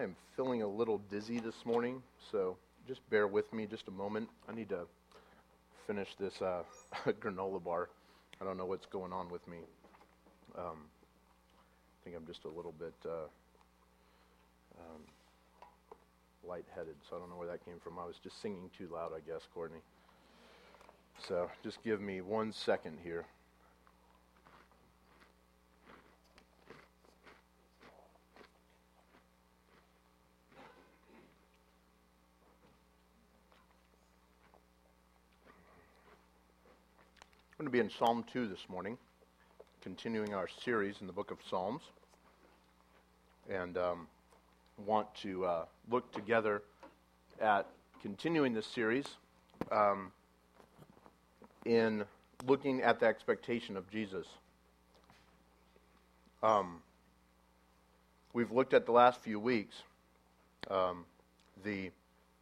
am feeling a little dizzy this morning, so just bear with me just a moment. I need to finish this granola bar. I don't know what's going on with me. I think I'm just a little bit lightheaded, so I don't know where that came from. I was just singing too loud, I guess, Courtney. So just give me 1 second here. I'm going to be in Psalm 2 this morning, continuing our series in the book of Psalms, and want to look together at continuing this series in looking at the expectation of Jesus. We've looked at the last few weeks the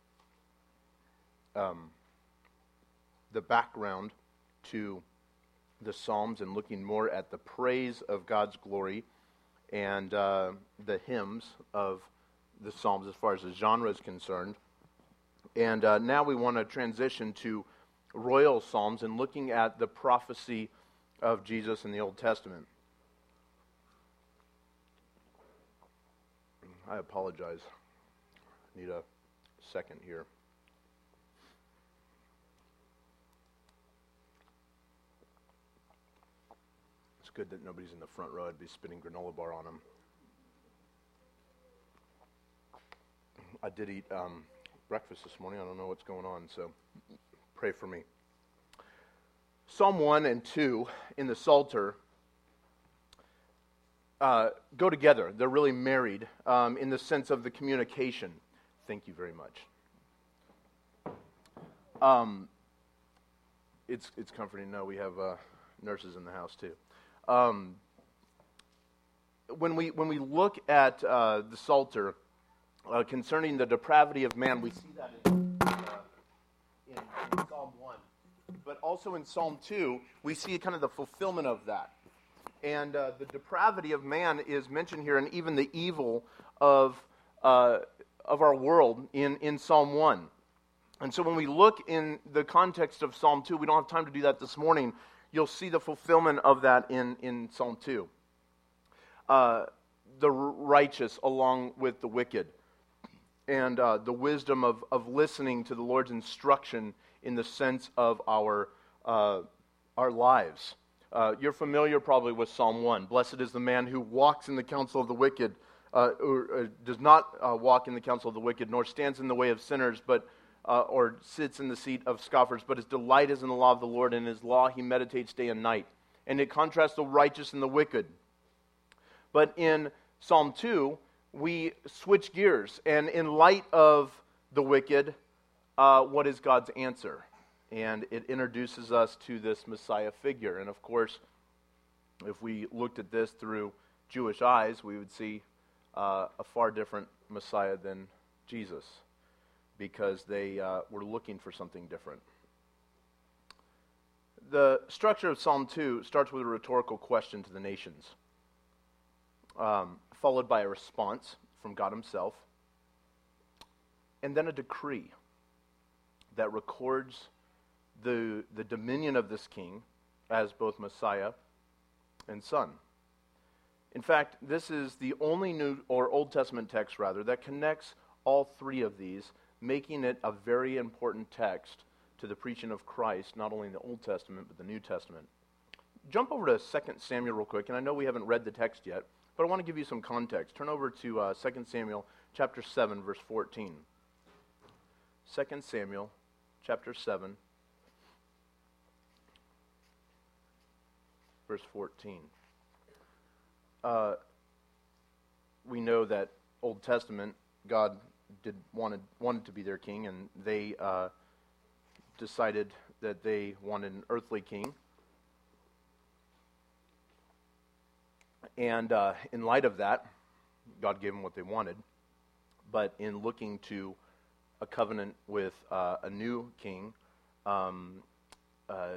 background to the Psalms and looking more at the praise of God's glory and the hymns of the Psalms as far as the genre is concerned. And now we want to transition to royal Psalms and looking at the prophecy of Jesus in the Old Testament. I apologize. I need a second here. Good that nobody's in the front row. I'd be spitting granola bar on them. I did eat breakfast this morning. I don't know what's going on, so pray for me. Psalm 1 and 2 in the Psalter go together. They're really married in the sense of the communication. Thank you very much. It's comforting to know we have nurses in the house too. When we look at the Psalter concerning the depravity of man, we see that in Psalm 1. But also in Psalm 2, we see kind of the fulfillment of that. And the depravity of man is mentioned here, and even the evil of our world in Psalm 1. And so when we look in the context of Psalm 2, we don't have time to do that this morning. You'll see the fulfillment of that in Psalm 2. The righteous along with the wicked. And the wisdom of listening to the Lord's instruction in the sense of our lives. You're familiar probably with Psalm 1. Blessed is the man who walks in the counsel of the wicked, or does not walk in the counsel of the wicked, nor stands in the way of sinners, but or sits in the seat of scoffers, but his delight is in the law of the Lord, and in his law he meditates day and night. And it contrasts the righteous and the wicked. But in Psalm 2, we switch gears, and in light of the wicked, what is God's answer? And it introduces us to this Messiah figure. And of course, if we looked at this through Jewish eyes, we would see a far different Messiah than Jesus, because they were looking for something different. The structure of Psalm 2 starts with a rhetorical question to the nations, followed by a response from God himself, and then a decree that records the dominion of this king as both Messiah and Son. In fact, this is the only New or Old Testament text, rather, that connects all three of these, making it a very important text to the preaching of Christ, not only in the Old Testament, but the New Testament. Jump over to 2 Samuel real quick, and I know we haven't read the text yet, but I want to give you some context. Turn over to 2 Samuel chapter 7, verse 14. 2 Samuel chapter 7, verse 14. We know that Old Testament, God wanted to be their king, and they decided that they wanted an earthly king. And in light of that, God gave them what they wanted. But in looking to a covenant with a new king,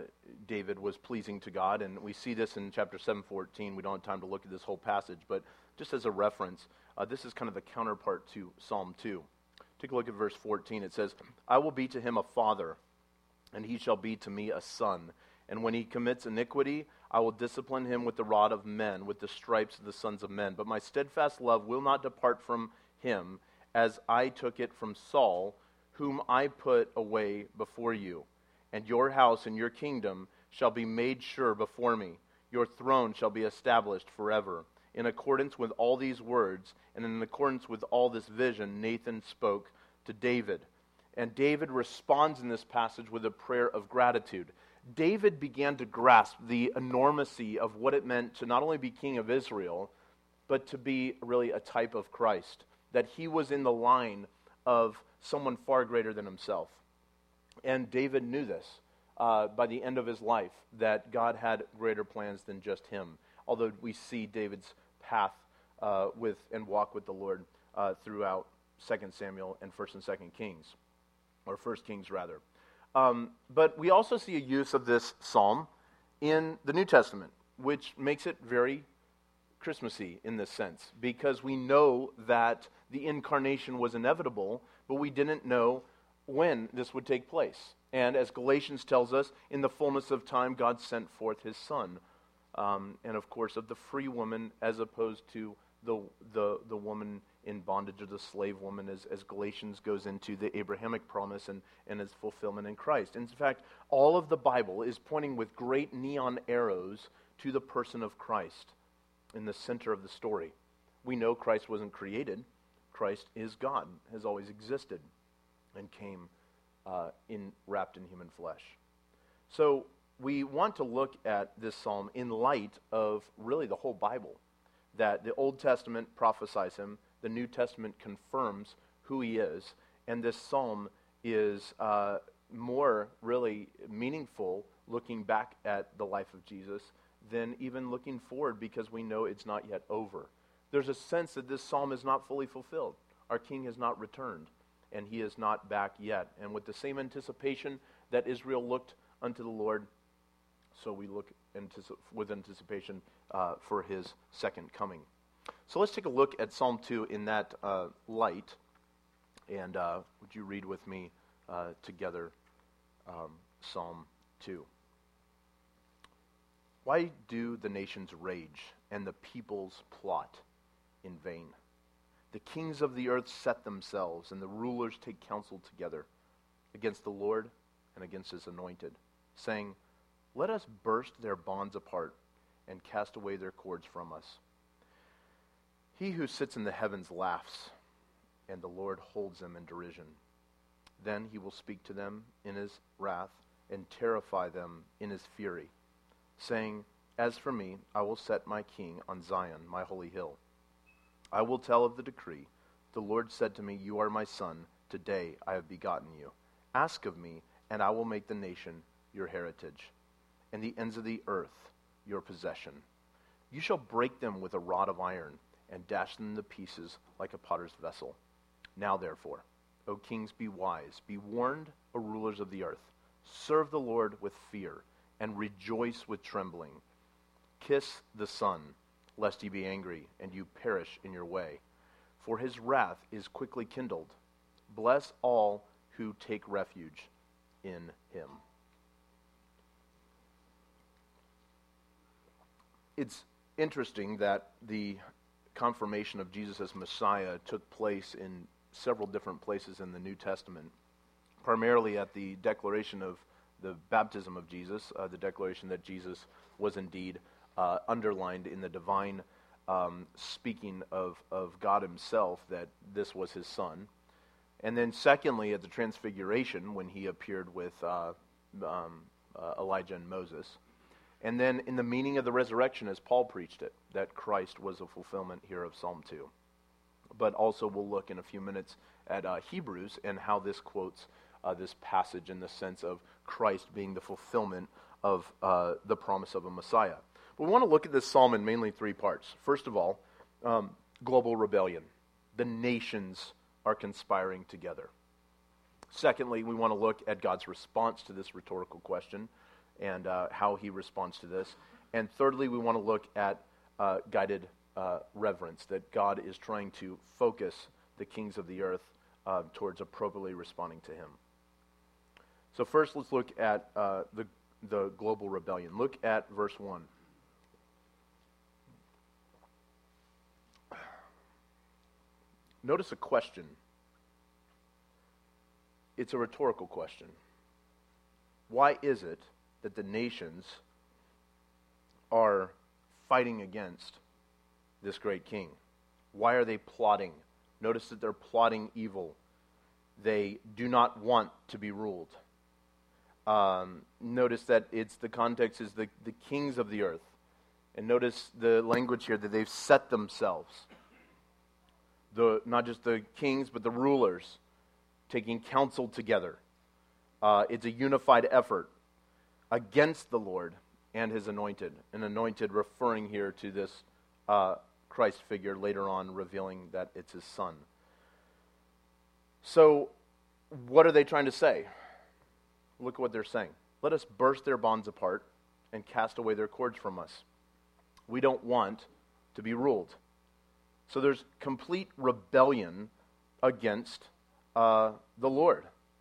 David was pleasing to God, and we see this in chapter 7:14. We don't have time to look at this whole passage, but just as a reference, this is kind of the counterpart to Psalm 2. Take a look at verse 14. It says, I will be to him a father, and he shall be to me a son. And when he commits iniquity, I will discipline him with the rod of men, with the stripes of the sons of men. But my steadfast love will not depart from him, as I took it from Saul, whom I put away before you. And your house and your kingdom shall be made sure before me. Your throne shall be established forever. In accordance with all these words, and in accordance with all this vision, Nathan spoke to David. And David responds in this passage with a prayer of gratitude. David began to grasp the enormity of what it meant to not only be king of Israel, but to be really a type of Christ. That he was in the line of someone far greater than himself. And David knew this by the end of his life, that God had greater plans than just him. Although we see David's path with and walk with the Lord throughout 2 Samuel and 1 and 2 Kings, or 1 Kings rather. But we also see a use of this psalm in the New Testament, which makes it very Christmassy in this sense, because we know that the incarnation was inevitable, but we didn't know when this would take place. And as Galatians tells us, in the fullness of time, God sent forth his Son. And of course, of the free woman as opposed to the woman in bondage, or the slave woman, as Galatians goes into the Abrahamic promise and its fulfillment in Christ. In fact, all of the Bible is pointing with great neon arrows to the person of Christ in the center of the story. We know Christ wasn't created. Christ is God, has always existed, and came wrapped in human flesh. So we want to look at this psalm in light of really the whole Bible, that the Old Testament prophesies him, the New Testament confirms who he is, and this psalm is more really meaningful looking back at the life of Jesus than even looking forward, because we know it's not yet over. There's a sense that this psalm is not fully fulfilled. Our King has not returned, and he is not back yet. And with the same anticipation that Israel looked unto the Lord, so we look with anticipation for his second coming. So let's take a look at Psalm 2 in that light. And would you read with me together Psalm 2? Why do the nations rage and the peoples plot in vain? The kings of the earth set themselves, and the rulers take counsel together against the Lord and against his anointed, saying, let us burst their bonds apart and cast away their cords from us. He who sits in the heavens laughs, and the Lord holds them in derision. Then he will speak to them in his wrath and terrify them in his fury, saying, as for me, I will set my king on Zion, my holy hill. I will tell of the decree. The Lord said to me, you are my son. Today I have begotten you. Ask of me, and I will make the nation your heritage, and the ends of the earth your possession. You shall break them with a rod of iron, and dash them to pieces like a potter's vessel. Now therefore, O kings, be wise. Be warned, O rulers of the earth. Serve the Lord with fear, and rejoice with trembling. Kiss the Son, lest he be angry, and you perish in your way. For his wrath is quickly kindled. Bless all who take refuge in him. It's interesting that the confirmation of Jesus as Messiah took place in several different places in the New Testament, primarily at the declaration of the baptism of Jesus, the declaration that Jesus was indeed underlined in the divine speaking of God himself, that this was his son. And then secondly, at the transfiguration, when he appeared with Elijah and Moses. And then in the meaning of the resurrection, as Paul preached it, that Christ was a fulfillment here of Psalm 2. But also we'll look in a few minutes at Hebrews and how this quotes this passage in the sense of Christ being the fulfillment of the promise of a Messiah. But we want to look at this psalm in mainly three parts. First of all, global rebellion. The nations are conspiring together. Secondly, we want to look at God's response to this rhetorical question and how he responds to this. And thirdly, we want to look at guided reverence, that God is trying to focus the kings of the earth towards appropriately responding to him. So first, let's look at the global rebellion. Look at verse 1. Notice a question. It's a rhetorical question. Why is it that the nations are fighting against this great king? Why are they plotting? Notice that they're plotting evil. They do not want to be ruled. Notice that the context is the kings of the earth. And notice the language here, that they've set themselves. Not just the kings, but the rulers, taking counsel together. It's a unified effort against the Lord and his anointed. An anointed referring here to this Christ figure, later on revealing that it's his son. So, what are they trying to say? Look at what they're saying. Let us burst their bonds apart and cast away their cords from us. We don't want to be ruled. So there's complete rebellion against the Lord.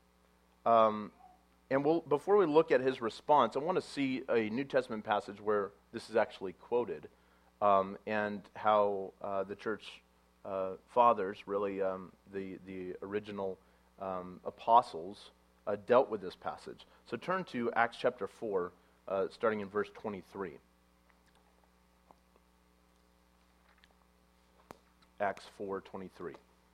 Before we look at his response, I want to see a New Testament passage where this is actually quoted, and how the church fathers, really the original apostles, dealt with this passage. So turn to Acts chapter 4, starting in verse 23. Acts 4:23.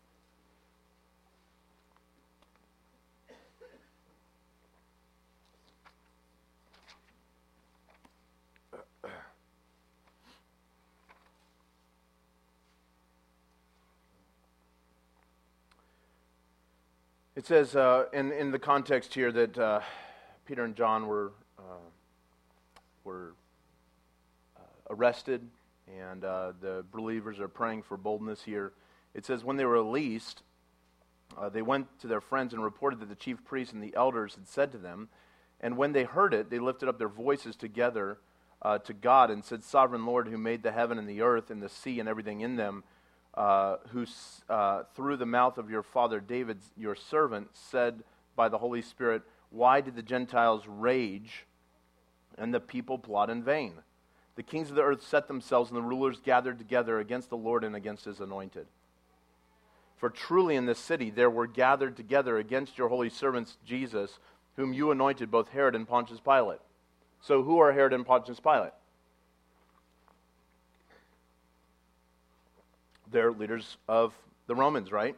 It says, in the context here, that Peter and John were arrested, and the believers are praying for boldness here. It says, when they were released, they went to their friends and reported that the chief priests and the elders had said to them. And when they heard it, they lifted up their voices together to God and said, Sovereign Lord, who made the heaven and the earth and the sea and everything in them, who through the mouth of your father David, your servant, said by the Holy Spirit, why did the Gentiles rage and the people plot in vain? The kings of the earth set themselves, and the rulers gathered together against the Lord and against his anointed. For truly in this city there were gathered together against your holy servants Jesus, whom you anointed, both Herod and Pontius Pilate. So who are Herod and Pontius Pilate? They're leaders of the Romans, right?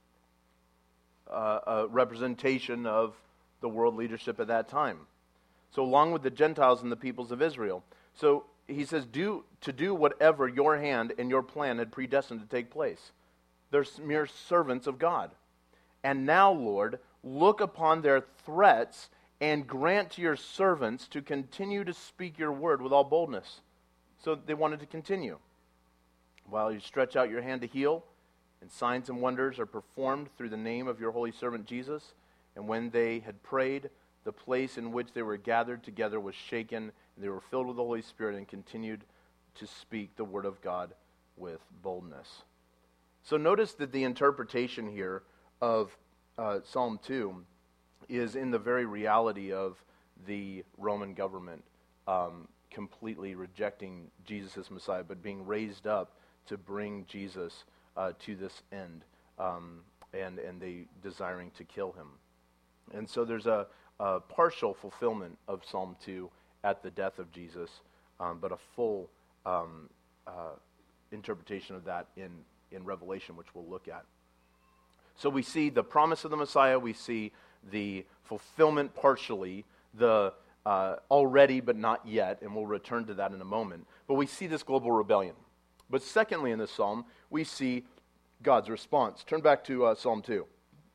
A representation of the world leadership at that time. So along with the Gentiles and the peoples of Israel. So he says, do whatever your hand and your plan had predestined to take place. They're mere servants of God. And now, Lord, look upon their threats and grant to your servants to continue to speak your word with all boldness. So they wanted to continue. While you stretch out your hand to heal, and signs and wonders are performed through the name of your holy servant Jesus. And when they had prayed, the place in which they were gathered together was shaken, and they were filled with the Holy Spirit and continued to speak the word of God with boldness. So notice that the interpretation here of Psalm 2 is in the very reality of the Roman government completely rejecting Jesus as Messiah, but being raised up to bring Jesus to this end, and they desiring to kill him. And so there's a partial fulfillment of Psalm 2 at the death of Jesus, but a full interpretation of that in Revelation, which we'll look at. So we see the promise of the Messiah, we see the fulfillment partially, the already but not yet, and we'll return to that in a moment. But we see this global rebellion. But secondly in this psalm, we see God's response. Turn back to Psalm 2.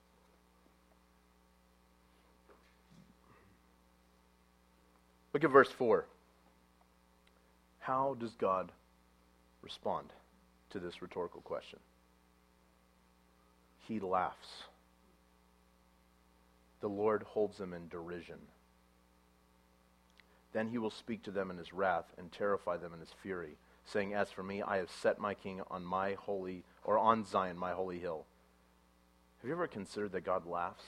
Look at verse 4. How does God respond to this rhetorical question? He laughs. The Lord holds them in derision. Then he will speak to them in his wrath and terrify them in his fury. saying, "As for me, I have set my king on my holy, or on Zion, my holy hill." Have you ever considered that God laughs?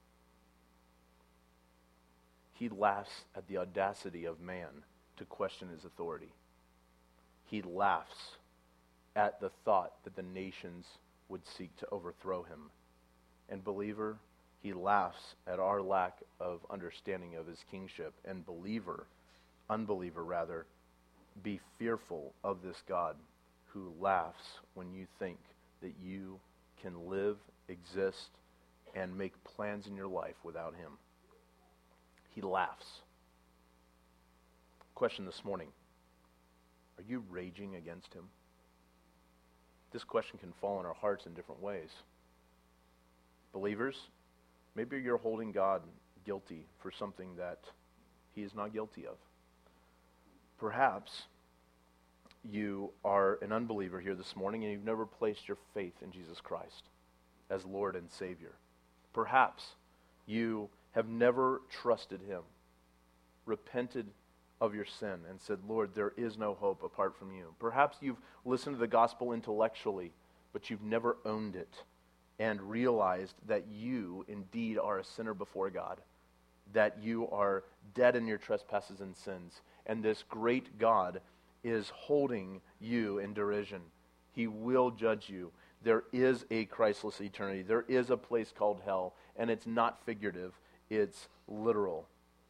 He laughs at the audacity of man to question his authority. He laughs at the thought that the nations would seek to overthrow him. And believer, he laughs at our lack of understanding of his kingship. And unbeliever rather, be fearful of this God who laughs when you think that you can live, exist, and make plans in your life without him. He laughs. Question this morning: are you raging against him? This question can fall in our hearts in different ways. Believers, maybe you're holding God guilty for something that he is not guilty of. Perhaps you are an unbeliever here this morning and you've never placed your faith in Jesus Christ as Lord and Savior. Perhaps you have never trusted him, repented of your sin, and said, "Lord, there is no hope apart from you." Perhaps you've listened to the gospel intellectually, but you've never owned it and realized that you indeed are a sinner before God, that you are dead in your trespasses and sins, and this great God is holding you in derision. He will judge you. There is a Christless eternity. There is a place called hell, and it's not figurative, it's literal.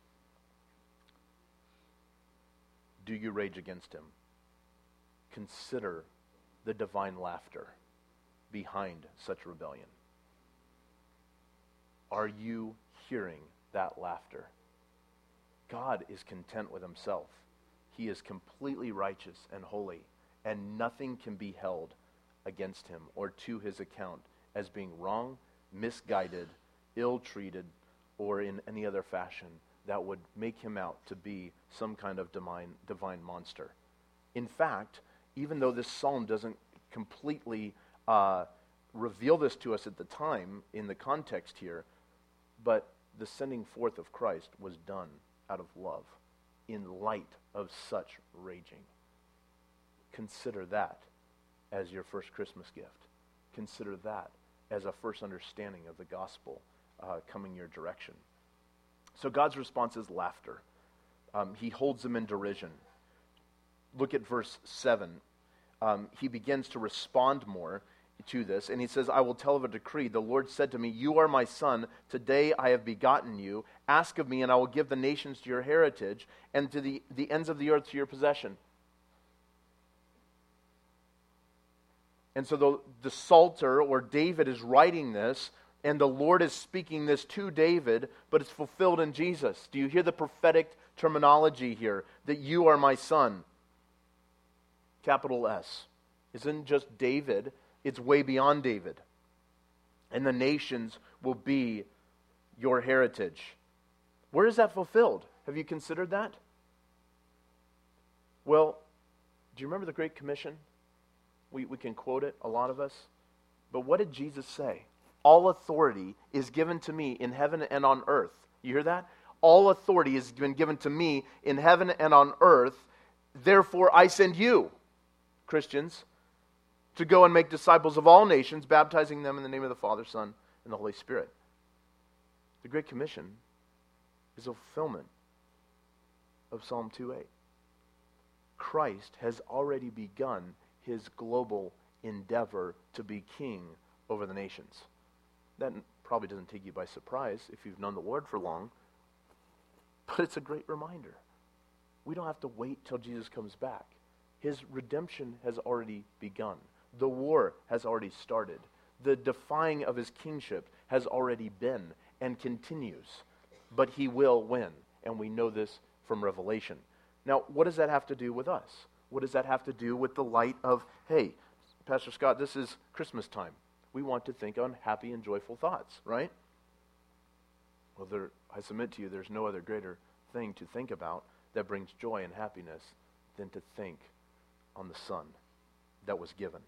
Do you rage against him? Consider the divine laughter behind such rebellion. Are you hearing that laughter? God is content with himself. He is completely righteous and holy, and nothing can be held against him or to his account as being wrong, misguided, ill-treated, or in any other fashion that would make him out to be some kind of divine monster. In fact, even though this psalm doesn't completely reveal this to us at the time in the context here, but the sending forth of Christ was done out of love in light of such raging. Consider that as your first Christmas gift. Consider that as a first understanding of the gospel coming your direction. So God's response is laughter. He holds them in derision. Look at verse 7. He begins to respond more to this, and he says, "I will tell of a decree. The Lord said to me, 'You are my son. Today I have begotten you. Ask of me, and I will give the nations to your heritage, and to the ends of the earth to your possession.'" And so the Psalter, or David, is writing this, and the Lord is speaking this to David, but it's fulfilled in Jesus. Do you hear the prophetic terminology here? That you are my son. Capital S. Isn't just David, it's way beyond David. And the nations will be your heritage. Where is that fulfilled? Have you considered that? Well, do you remember the Great Commission? We can quote it, a lot of us. But what did Jesus say? All authority is given to me in heaven and on earth. You hear that? All authority has been given to me in heaven and on earth. Therefore, I send you, Christians, to go and make disciples of all nations, baptizing them in the name of the Father, Son, and the Holy Spirit. The Great Commission is a fulfillment of Psalm 2:8. Christ has already begun his global endeavor to be king over the nations. That probably doesn't take you by surprise if you've known the Lord for long, but it's a great reminder. We don't have to wait till Jesus comes back. His redemption has already begun. The war has already started. The defying of his kingship has already been and continues. But he will win, and we know this from Revelation. Now, what does that have to do with us? What does that have to do with the light of, hey, Pastor Scott, this is Christmas time. We want to think on happy and joyful thoughts, right? Well, I submit to you, there's no other greater thing to think about that brings joy and happiness than to think on the Son that was given.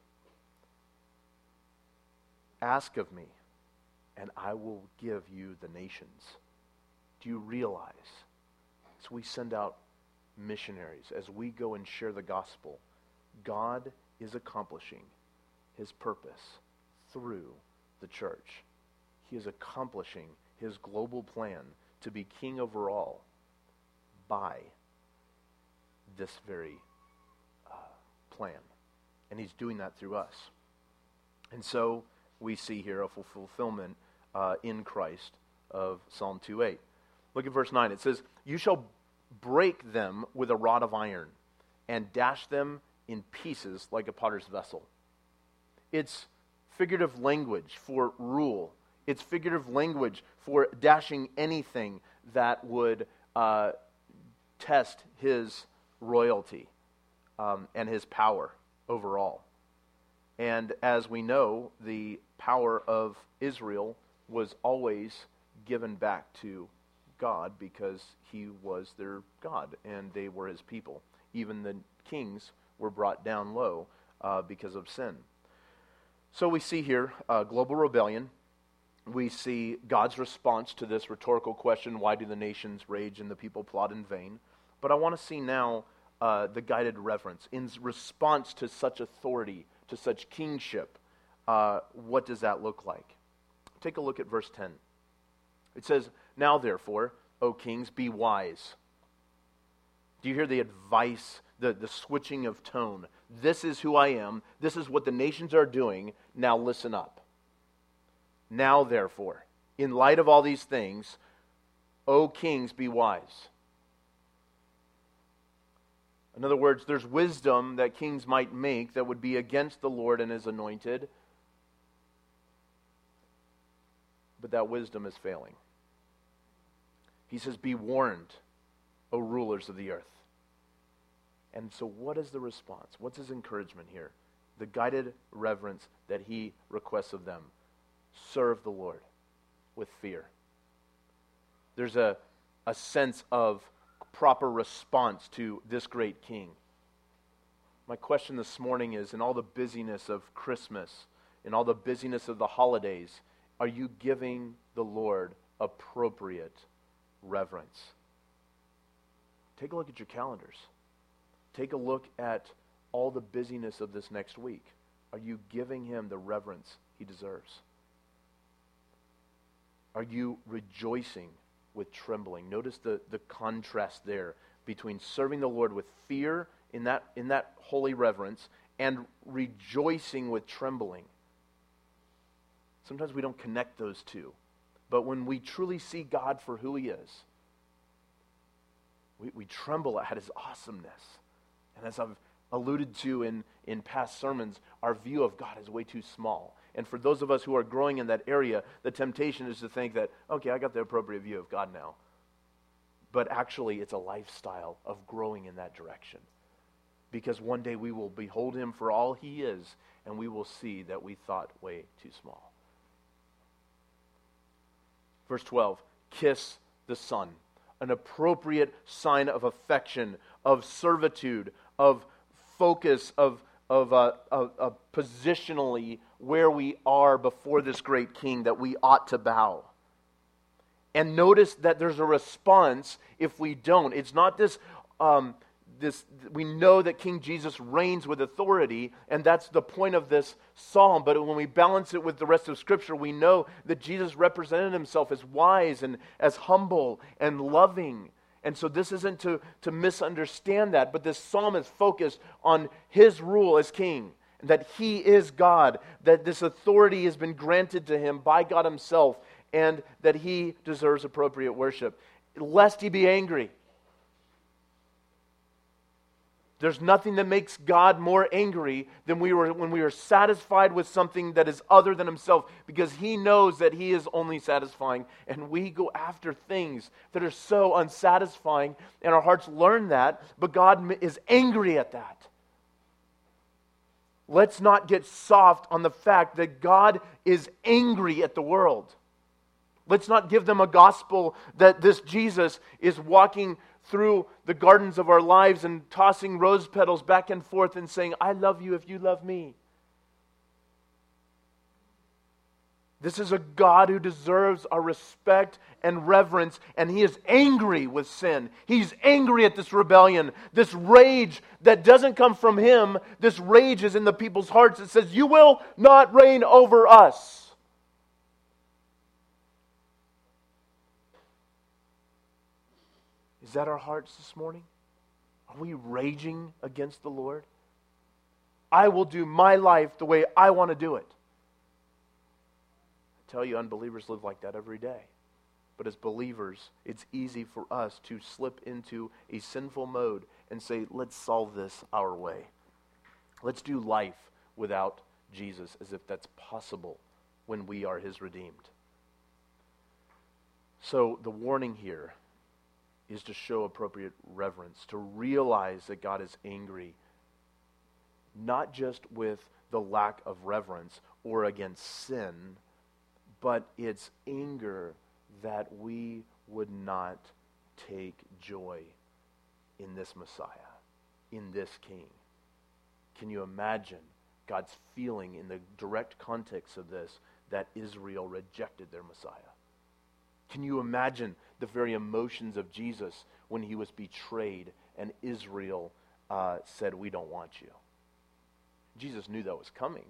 Ask of me, and I will give you the nations. Do you realize, as we send out missionaries, as we go and share the gospel, God is accomplishing his purpose through the church. He is accomplishing his global plan to be king over all by this very plan. And he's doing that through us. And so we see here a fulfillment in Christ of Psalm 2:8. Look at verse 9. It says, "You shall break them with a rod of iron and dash them in pieces like a potter's vessel." It's figurative language for rule. It's figurative language for dashing anything that would test his royalty and his power overall. And as we know, the power of Israel was always given back to God because he was their God and they were his people. Even the kings were brought down low because of sin. So we see here global rebellion. We see God's response to this rhetorical question, why do the nations rage and the people plot in vain? But I want to see now the guided reverence. In response to such authority, to such kingship, what does that look like? Take a look at verse 10. It says, "Now therefore, O kings, be wise." Do you hear the advice, the switching of tone? This is who I am. This is what the nations are doing. Now listen up. Now therefore, in light of all these things, O kings, be wise. In other words, there's wisdom that kings might make that would be against the Lord and his anointed. But that wisdom is failing. He says, "Be warned, O rulers of the earth." And so what is the response? What's his encouragement here? The guided reverence that he requests of them. Serve the Lord with fear. There's a sense of proper response to this great king. My question this morning is, in all the busyness of Christmas, in all the busyness of the holidays, are you giving the Lord appropriate reverence? Take a look at your calendars. Take a look at all the busyness of this next week. Are you giving him the reverence he deserves? Are you rejoicing with trembling? Notice the contrast there between serving the Lord with fear in that holy reverence and rejoicing with trembling. Sometimes we don't connect those two. But when we truly see God for who he is, we tremble at his awesomeness. And as I've alluded to in past sermons, our view of God is way too small. And for those of us who are growing in that area, the temptation is to think that, okay, I got the appropriate view of God now. But actually, it's a lifestyle of growing in that direction. Because one day we will behold him for all he is, and we will see that we thought way too small. Verse 12, kiss the Son. An appropriate sign of affection, of servitude, of focus, of positionally where we are before this great king, that we ought to bow. And notice that there's a response if we don't. It's not this, we know that King Jesus reigns with authority, and that's the point of this psalm. But when we balance it with the rest of Scripture, we know that Jesus represented himself as wise and as humble and loving. And so this isn't to misunderstand that, but this psalm is focused on his rule as king, that he is God, that this authority has been granted to him by God himself, and that he deserves appropriate worship, lest he be angry. There's nothing that makes God more angry than when we are satisfied with something that is other than himself, because he knows that he is only satisfying, and we go after things that are so unsatisfying, and our hearts learn that, but God is angry at that. Let's not get soft on the fact that God is angry at the world. Let's not give them a gospel that this Jesus is walking through the gardens of our lives and tossing rose petals back and forth and saying, I love you if you love me. This is a God who deserves our respect and reverence, and He is angry with sin. He's angry at this rebellion, this rage that doesn't come from Him. This rage is in the people's hearts. It says, you will not reign over us. Is that our hearts this morning? Are we raging against the Lord? I will do my life the way I want to do it. I tell you, unbelievers live like that every day. But as believers, it's easy for us to slip into a sinful mode and say, let's solve this our way. Let's do life without Jesus, as if that's possible when we are His redeemed. So the warning here is to show appropriate reverence, to realize that God is angry, not just with the lack of reverence or against sin, but it's anger that we would not take joy in this Messiah, in this King. Can you imagine God's feeling in the direct context of this, that Israel rejected their Messiah? Can you imagine the very emotions of Jesus when He was betrayed and Israel said, we don't want you? Jesus knew that was coming,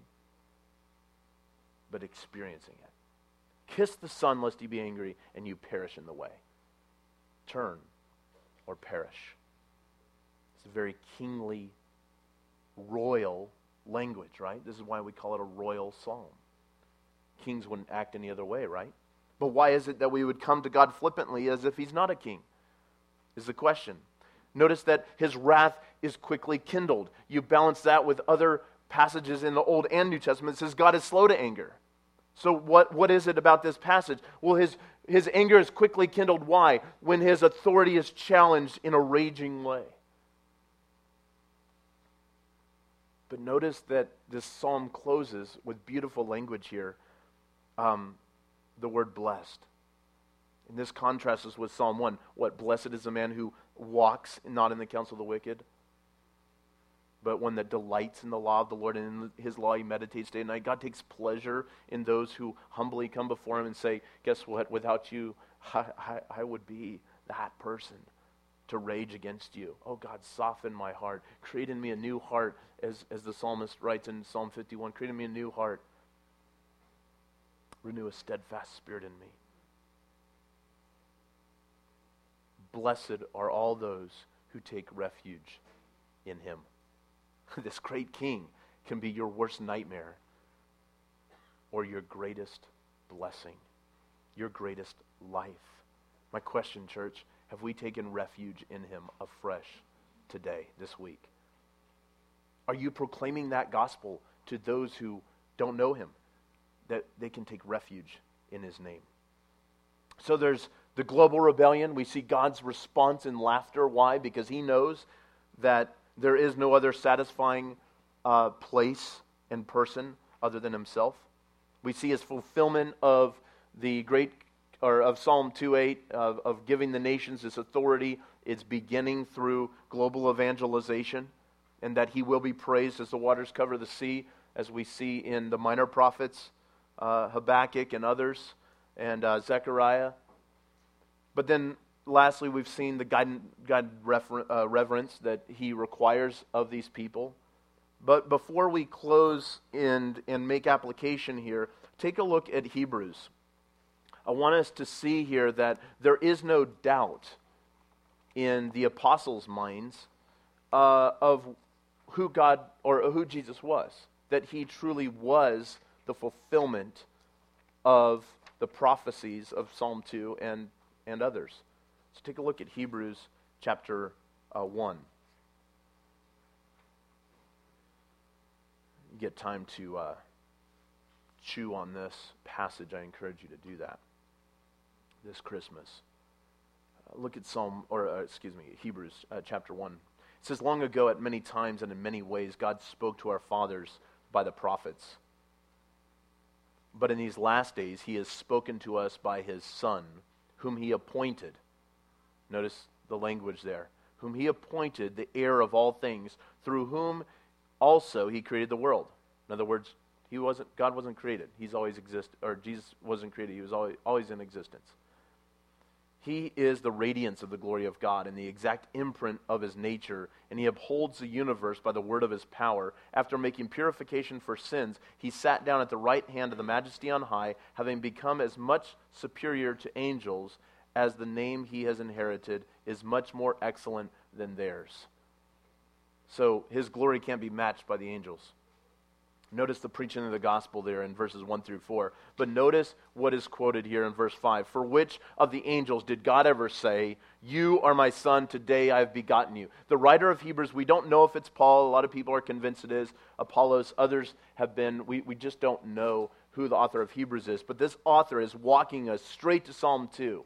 but experiencing it. Kiss the Son lest He be angry and you perish in the way. Turn or perish. It's a very kingly, royal language, right? This is why we call it a royal psalm. Kings wouldn't act any other way, right? But why is it that we would come to God flippantly as if He's not a king? Is the question. Notice that His wrath is quickly kindled. You balance that with other passages in the Old and New Testament. It says God is slow to anger. So what is it about this passage? Well, his anger is quickly kindled. Why? When His authority is challenged in a raging way. But notice that this psalm closes with beautiful language here. The word blessed. And this contrasts us with Psalm 1. What? Blessed is the man who walks not in the counsel of the wicked, but one that delights in the law of the Lord, and in His law he meditates day and night. God takes pleasure in those who humbly come before Him and say, guess what? Without you, I would be that person to rage against you. Oh God, soften my heart. Create in me a new heart, as the psalmist writes in Psalm 51. Create in me a new heart. Renew a steadfast spirit in me. Blessed are all those who take refuge in Him. This great King can be your worst nightmare or your greatest blessing, your greatest life. My question, church, have we taken refuge in Him afresh today, this week? Are you proclaiming that gospel to those who don't know Him, that they can take refuge in His name? So there's the global rebellion. We see God's response in laughter. Why? Because He knows that there is no other satisfying place and person other than Himself. We see His fulfillment of the of Psalm 2:8 of giving the nations this authority. It's beginning through global evangelization, and that He will be praised as the waters cover the sea, as we see in the minor prophets, Habakkuk and others, and Zechariah. But then lastly, we've seen the God reverence that He requires of these people. But before we close and make application here, take a look at Hebrews. I want us to see here that there is no doubt in the apostles' minds of who God or who Jesus was, that He truly was the fulfillment of the prophecies of Psalm 2 and others. So take a look at Hebrews chapter 1. You get time to chew on this passage. I encourage you to do that this Christmas. Look at Hebrews chapter 1. It says, long ago at many times and in many ways God spoke to our fathers by the prophets. But in these last days He has spoken to us by His Son, whom He appointed. Notice the language there. Whom He appointed the heir of all things, through whom also He created the world. In other words, God wasn't created. He's always existed, or Jesus wasn't created. He was always in existence. He is the radiance of the glory of God and the exact imprint of his nature, and he upholds the universe by the word of his power. After making purification for sins, he sat down at the right hand of the Majesty on high, having become as much superior to angels as the name he has inherited is much more excellent than theirs. So his glory can't be matched by the angels. Notice the preaching of the gospel there in verses 1 through 4. But notice what is quoted here in verse 5. For which of the angels did God ever say, "You are my son, today I have begotten you"? The writer of Hebrews, we don't know if it's Paul. A lot of people are convinced it is. Apollos, others have been. We just don't know who the author of Hebrews is. But this author is walking us straight to Psalm 2.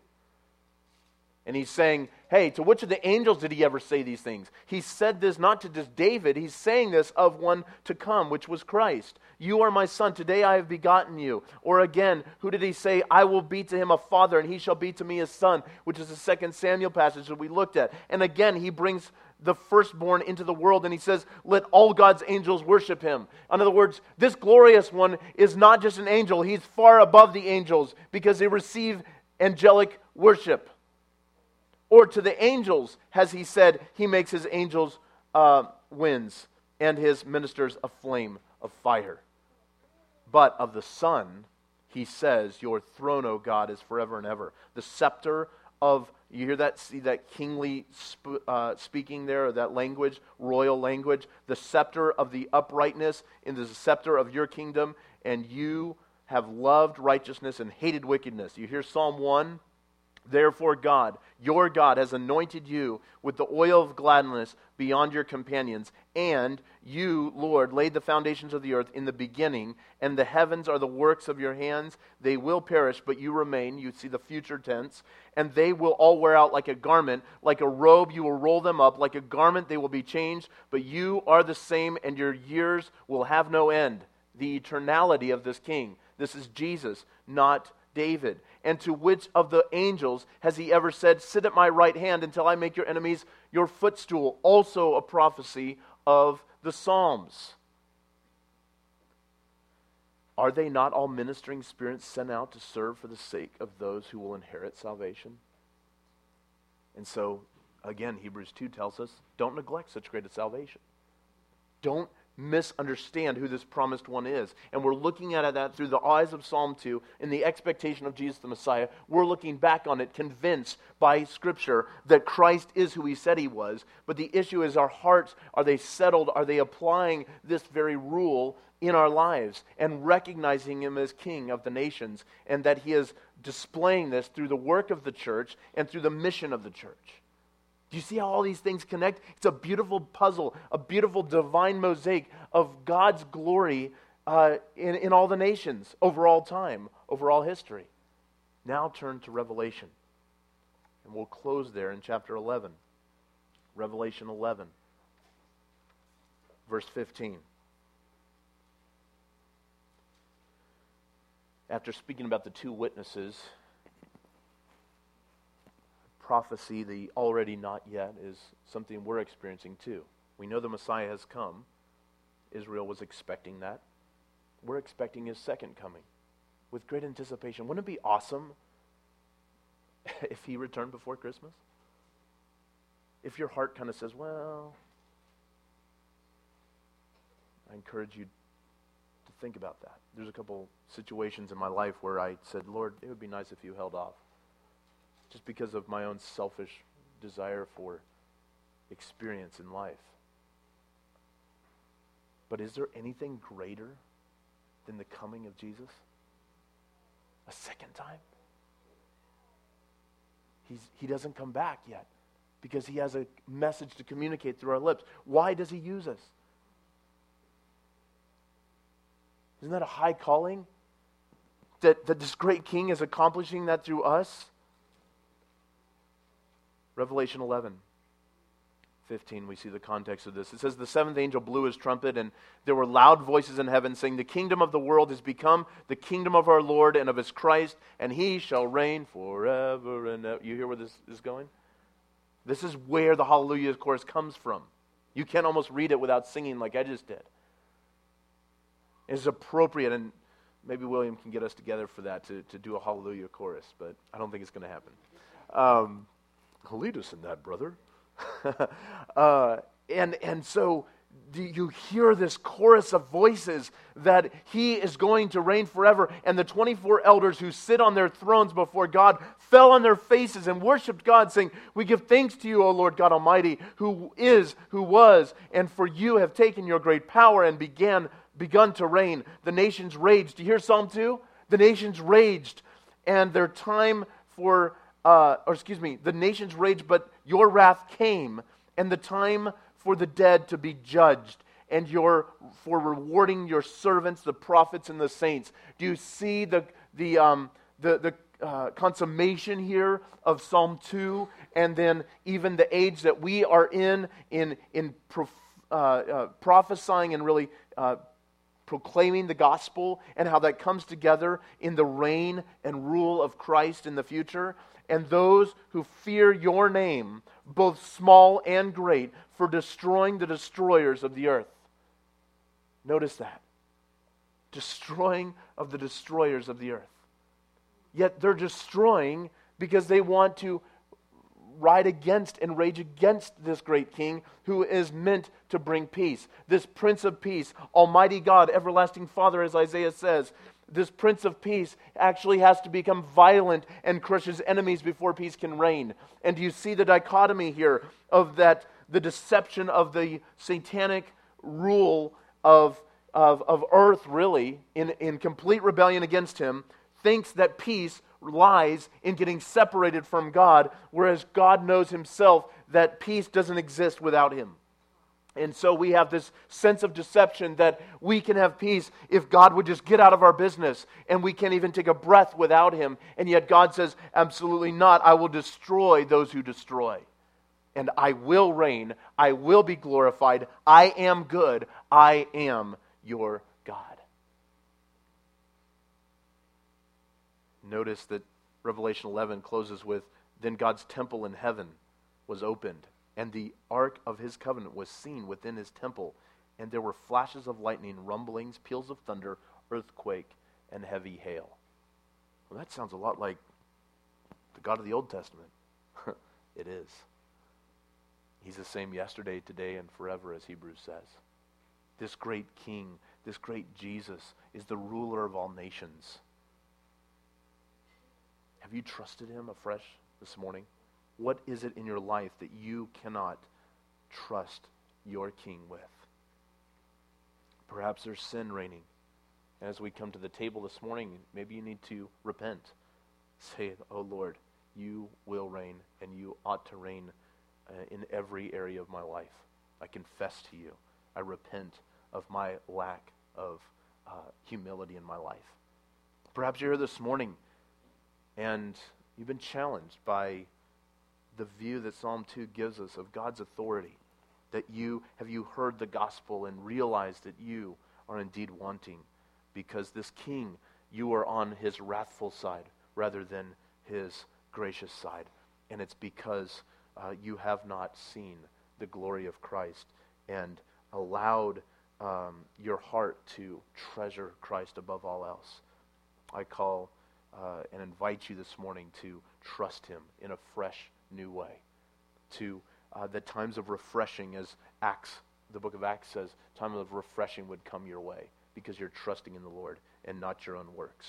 And he's saying, hey, to which of the angels did he ever say these things? He said this not to just David. He's saying this of one to come, which was Christ. You are my son. Today I have begotten you. Or again, who did he say? I will be to him a father, and he shall be to me a son, which is the 2 Samuel passage that we looked at. And again, he brings the firstborn into the world, and he says, let all God's angels worship him. In other words, this glorious one is not just an angel. He's far above the angels because they receive angelic worship. Or to the angels, as he said, he makes his angels winds and his ministers a flame of fire. But of the Son, he says, your throne, O God, is forever and ever. The scepter of, you hear that, see that kingly speaking there, or that language, royal language, the scepter of the uprightness and the scepter of your kingdom, and you have loved righteousness and hated wickedness. You hear Psalm 1? Therefore God, your God, has anointed you with the oil of gladness beyond your companions. And you, Lord, laid the foundations of the earth in the beginning, and the heavens are the works of your hands. They will perish, but you remain. You see the future tense. And they will all wear out like a garment. Like a robe, you will roll them up. Like a garment, they will be changed. But you are the same, and your years will have no end. The eternality of this king. This is Jesus, not David. And to which of the angels has he ever said, sit at my right hand until I make your enemies your footstool? Also a prophecy of the Psalms. Are they not all ministering spirits sent out to serve for the sake of those who will inherit salvation? And so, again, Hebrews 2 tells us, don't neglect such great a salvation. Don't misunderstand who this promised one is. And we're looking at that through the eyes of Psalm 2 in the expectation of Jesus the Messiah. We're looking back on it convinced by Scripture that Christ is who he said he was. But the issue is our hearts, are they settled? Are they applying this very rule in our lives and recognizing him as King of the nations, and that he is displaying this through the work of the church and through the mission of the church? Do you see how all these things connect? It's a beautiful puzzle, a beautiful divine mosaic of God's glory in all the nations, over all time, over all history. Now turn to Revelation. And we'll close there in chapter 11. Revelation 11, verse 15. After speaking about the two witnesses, prophecy, the already not yet, is something we're experiencing too. We know the Messiah has come. Israel was expecting that. We're expecting his second coming with great anticipation. Wouldn't it be awesome if he returned before Christmas? If your heart kind of says, well, I encourage you to think about that. There's a couple situations in my life where I said, Lord, it would be nice if you held off, just because of my own selfish desire for experience in life. But is there anything greater than the coming of Jesus? A second time? He doesn't come back yet because he has a message to communicate through our lips. Why does he use us? Isn't that a high calling? That this great king is accomplishing that through us? Revelation 11, 15, we see the context of this. It says, the seventh angel blew his trumpet, and there were loud voices in heaven saying, the kingdom of the world has become the kingdom of our Lord and of his Christ, and he shall reign forever and ever. You hear where this is going? This is where the Hallelujah chorus comes from. You can't almost read it without singing like I just did. is appropriate. And maybe William can get us together for that to do a hallelujah chorus, but I don't think it's going to happen. Lead us in that, brother. And so do you hear this chorus of voices that he is going to reign forever? And the 24 elders who sit on their thrones before God fell on their faces and worshiped God, saying, we give thanks to you, O Lord God Almighty, who is, who was, and for you have taken your great power and begun to reign. The nations raged. Do you hear Psalm 2? The nations raged, and their time for, the nations raged, but your wrath came, and the time for the dead to be judged, and for rewarding your servants, the prophets and the saints. Do you see the consummation here of Psalm 2, and then even the age that we are in prophesying and really proclaiming the gospel, and how that comes together in the reign and rule of Christ in the future? And those who fear your name, both small and great, for destroying the destroyers of the earth. Notice that. Destroying of the destroyers of the earth. Yet they're destroying because they want to ride against and rage against this great king who is meant to bring peace. This Prince of Peace, Almighty God, Everlasting Father, as Isaiah says, this Prince of Peace actually has to become violent and crush his enemies before peace can reign. And do you see the dichotomy here of that, the deception of the satanic rule of earth, really, in complete rebellion against him, thinks that peace lies in getting separated from God, whereas God knows himself that peace doesn't exist without him. And so we have this sense of deception that we can have peace if God would just get out of our business, and we can't even take a breath without him. And yet God says, absolutely not. I will destroy those who destroy. And I will reign. I will be glorified. I am good. I am your God. Notice that Revelation 11 closes with, then God's temple in heaven was opened, and the ark of his covenant was seen within his temple, and there were flashes of lightning, rumblings, peals of thunder, earthquake, and heavy hail. Well, that sounds a lot like the God of the Old Testament. It is. He's the same yesterday, today, and forever, as Hebrews says. This great King, this great Jesus, is the ruler of all nations. Have you trusted him afresh this morning? What is it in your life that you cannot trust your King with? Perhaps there's sin reigning. As we come to the table this morning, maybe you need to repent. Say, oh Lord, you will reign, and you ought to reign in every area of my life. I confess to you. I repent of my lack of humility in my life. Perhaps you're here this morning and you've been challenged by the view that Psalm 2 gives us of God's authority. Have you heard the gospel and realized that you are indeed wanting, because this king, you are on his wrathful side rather than his gracious side. And it's because you have not seen the glory of Christ and allowed your heart to treasure Christ above all else. I call and invite you this morning to trust him in a fresh, new way. To the times of refreshing, as the book of Acts says, time of refreshing would come your way because you're trusting in the Lord and not your own works.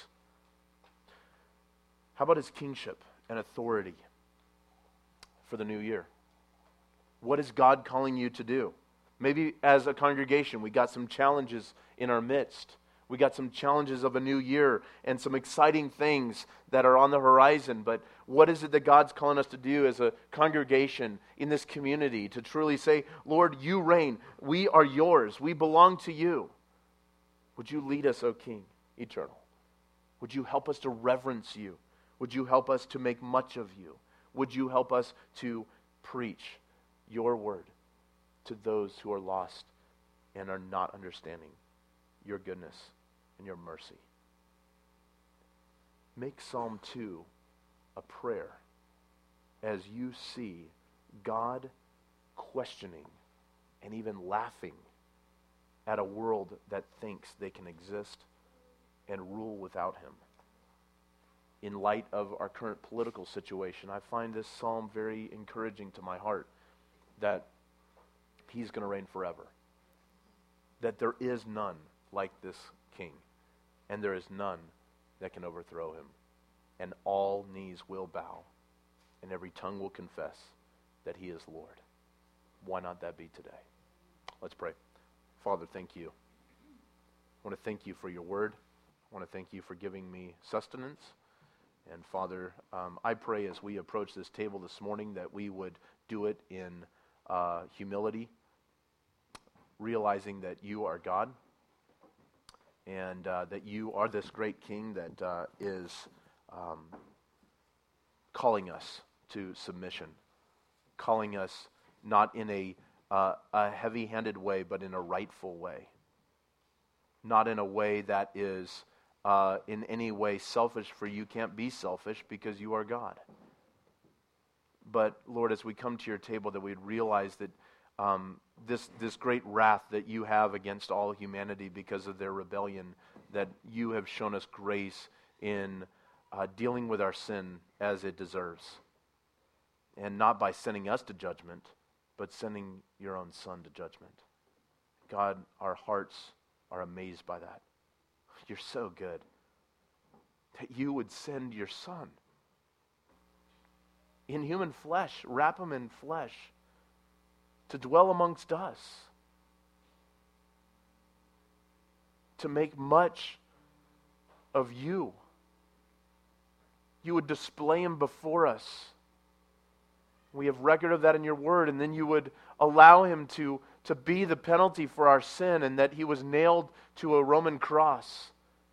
How about his kingship and authority for the new year? What is God calling you to do? Maybe as a congregation, we got some challenges in our midst. We got some challenges of a new year and some exciting things that are on the horizon. But what is it that God's calling us to do as a congregation in this community to truly say, Lord, you reign. We are yours. We belong to you. Would you lead us, O King eternal? Would you help us to reverence you? Would you help us to make much of you? Would you help us to preach your word to those who are lost and are not understanding your goodness and your mercy? Make Psalm 2 a prayer as you see God questioning and even laughing at a world that thinks they can exist and rule without him. In light of our current political situation, I find this psalm very encouraging to my heart, that he's going to reign forever. That there is none like this king, and there is none that can overthrow him. And all knees will bow, and every tongue will confess that he is Lord. Why not that be today? Let's pray. Father, thank you. I want to thank you for your word. I want to thank you for giving me sustenance. And Father, I pray as we approach this table this morning that we would do it in humility, realizing that you are God, and that you are this great King that is calling us to submission, calling us not in a heavy-handed way, but in a rightful way, not in a way that is in any way selfish, for you can't be selfish because you are God. But Lord, as we come to your table, that we'd realize that this great wrath that you have against all humanity because of their rebellion, that you have shown us grace in dealing with our sin as it deserves. And not by sending us to judgment, but sending your own Son to judgment. God, our hearts are amazed by that. You're so good that you would send your Son in human flesh, wrap him in flesh, to dwell amongst us, to make much of you. You would display him before us. We have record of that in your word, and then you would allow him to be the penalty for our sin, and that he was nailed to a Roman cross.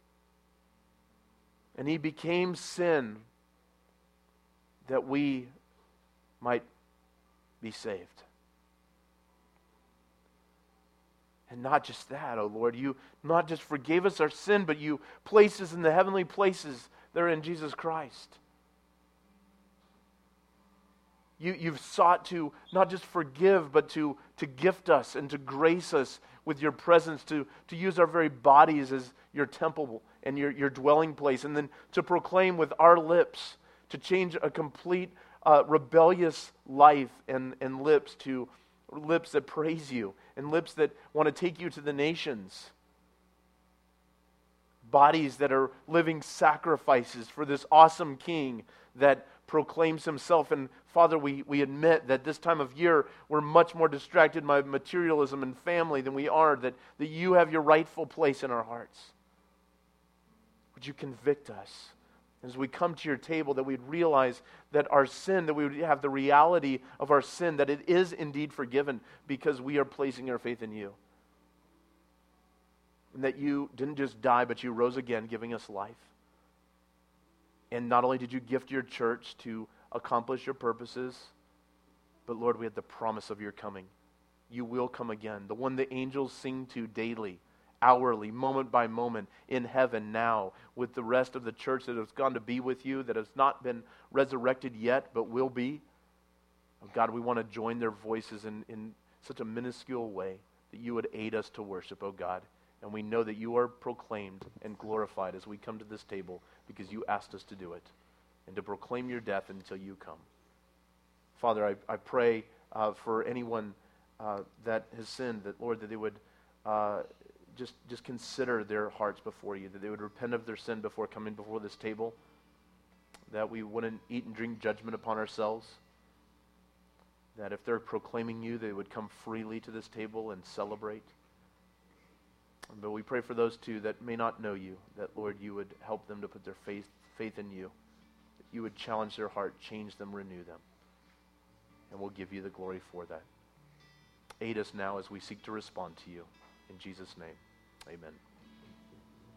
And he became sin that we might be saved. And not just that, O Lord, you not just forgave us our sin, but you placed us in the heavenly places that are in Jesus Christ. You've sought to not just forgive, but to gift us and to grace us with your presence, to use our very bodies as your temple and your dwelling place, and then to proclaim with our lips, to change a complete rebellious life and lips to lips that praise you, and lips that want to take you to the nations. Bodies that are living sacrifices for this awesome King that proclaims himself. And Father, we admit that this time of year we're much more distracted by materialism and family than we are, that you have your rightful place in our hearts. Would you convict us as we come to your table, that we'd realize that our sin, that we would have the reality of our sin, that it is indeed forgiven because we are placing our faith in you. And that you didn't just die, but you rose again, giving us life. And not only did you gift your church to accomplish your purposes, but Lord, we had the promise of your coming. You will come again, the one the angels sing to daily, hourly, moment by moment, in heaven now, with the rest of the church that has gone to be with you, that has not been resurrected yet, but will be. Oh God, we want to join their voices in such a minuscule way that you would aid us to worship, oh God. And we know that you are proclaimed and glorified as we come to this table because you asked us to do it and to proclaim your death until you come. Father, I pray for anyone that has sinned, that, Lord, that they would just consider their hearts before you, that they would repent of their sin before coming before this table, that we wouldn't eat and drink judgment upon ourselves, that if they're proclaiming you, they would come freely to this table and celebrate. But we pray for those two that may not know you, that, Lord, you would help them to put their faith in you, that you would challenge their heart, change them, renew them, and we'll give you the glory for that. Aid us now as we seek to respond to you. In Jesus' name, amen.